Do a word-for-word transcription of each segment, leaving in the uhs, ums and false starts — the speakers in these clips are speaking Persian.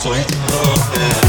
توی راهه.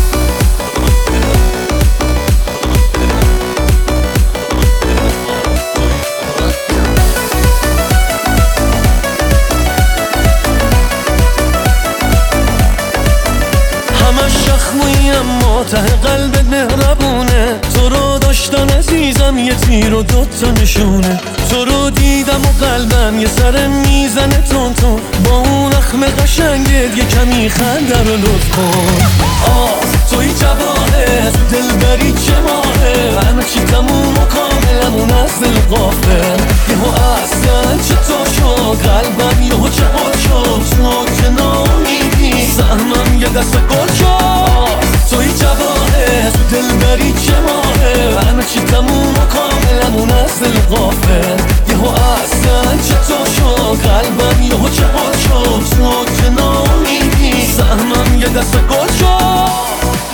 اما ته قلبت مهربونه، تو رو داشتم عزیزم یه تیر و دوتا نشونه، تو رو دیدم و قلبم یه سر میزنه تون تون، با اون اخم قشنگت یه کمی خنده رو لطف کن. آه توی جواهر تو دلبری چه ماهه، همه چی تموم و کاملمون از دل غافل، یهو اصلا چطور شد قلبم یهو چه حال شد، تو که نامیدی سهمم یه دست گل شد. توی جواهر تو دلبری چه ماهه، همه چی تموم و کاملمون از دل غافل، یهو اصلا چطور شد قلبم یهو چه حال شد، تو که نامیدی سهمم یه دست گل شد.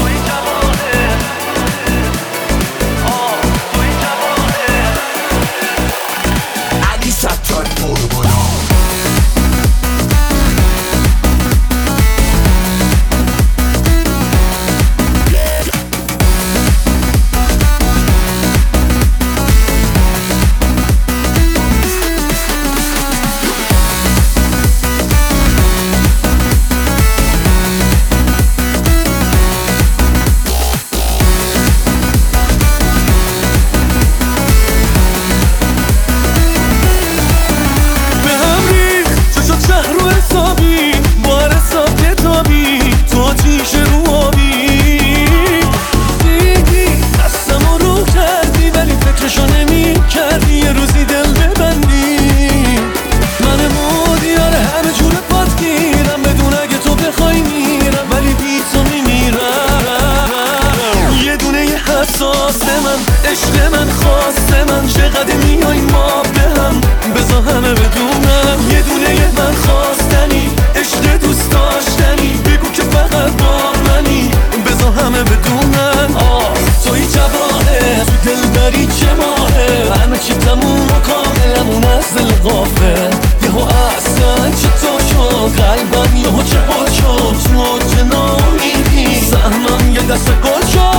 عشق من خواسته من چقدر میای ما به هم، بذار همه بدونم یه دونه من خواستنی، عشق دوست داشتنی، بگو که فقط با منی، بذار همه بدونم. آه توی جواهر تو دلبری چه ماهه، همه چی تموم و کاملمون از دل غافل، یهو اصلا چطور شد قلبم یهو چه حال شد، تو که نامیدی سهمم یه دست گل شد.